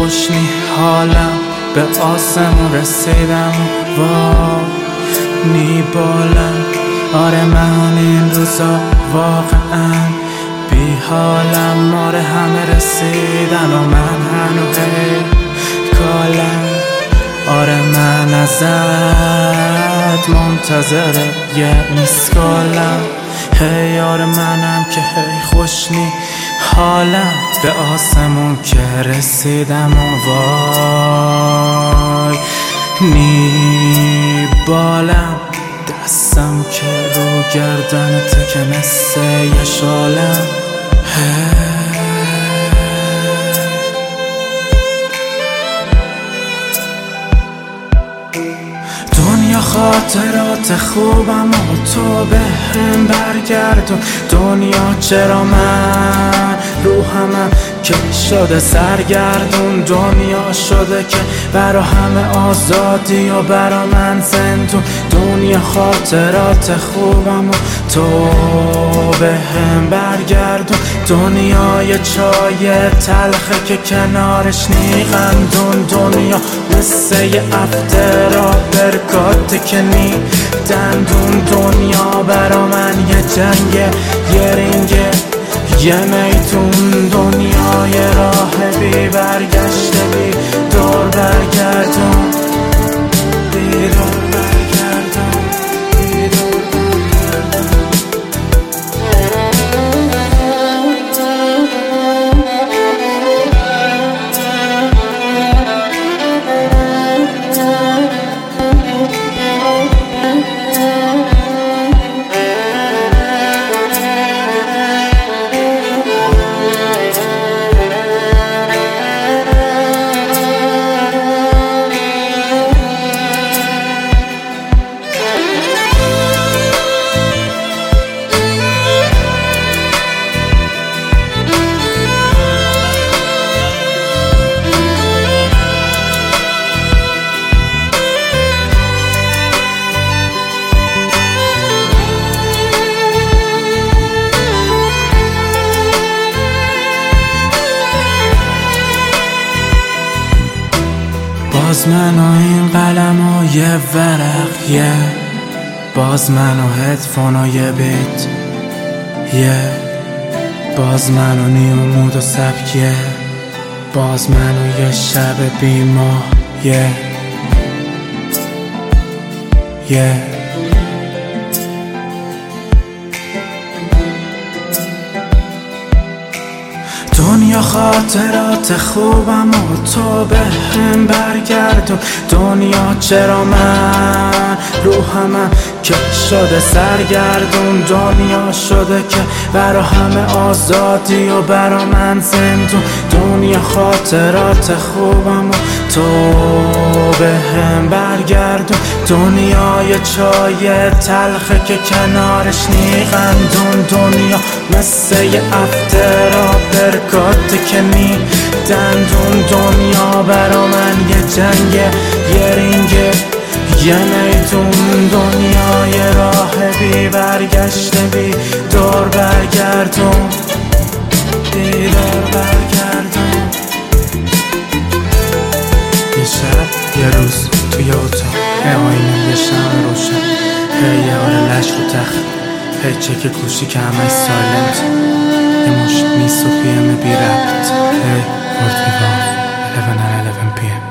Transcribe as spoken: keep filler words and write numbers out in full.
خوشنی حالم به آسمون رسیدم وا میبالم. آره من این روزا واقعا بی حالم. آره همه رسیدن و من هنوز کالم. آره من ازت منتظر یه میسکالم. هی آره منم که هی خوشنی حالم به آسمون که رسیدم و وای میبالم. دستم که رو گردنته که مثل یه شالم. دنیا خاطرات خوبم و تو به هم برگردون. دنیا چرا من روحمم که شده سرگردون. دنیا شده که برا همه آزادی و برا من زندون. دنیا خاطرات خوبم و تو به هم برگردون. دنیای چای تلخه که کنارش نیقندون. دنیا مثل یه افترا برکاته که نی دندون. دنیا برا من یه جنگه یه رینگه یه میتون. دنیا یه راه بی برگشته بی دور برگردون. بی دور برگردون بی دور برگردون. باز من و این قلم و یه ورق یه باز من و هدفون و یه بیت یه باز من و نیومود و سبک یه باز من و یه شب بی ماه یه یه دنیا خاطرات خوبم و تو به هم برگردون. دنیا چرا من روحمم که شده سرگردون. دنیا شده که برا همه آزادی و برا من زندون. دنیا خاطرات خوبم و تو به هم برگردون. دنیای چای تلخه که کنارش نیقندون. دنیا مثل یه افترا برکاته که نی دندون. دنیا برا من یه جنگه یه رینگه یه میتون. دنیا یه راه بی برگشته بی دور برگردون بی دور برگردون. یه شب یه روز توی اتاق یه آینه یه شم روشن. هی یه آره لشک و تخت هی چک گوشی که همه سایلنت. یه مشت میس و پی ام بی ربط. هی اردوی باف eleven and eleven p m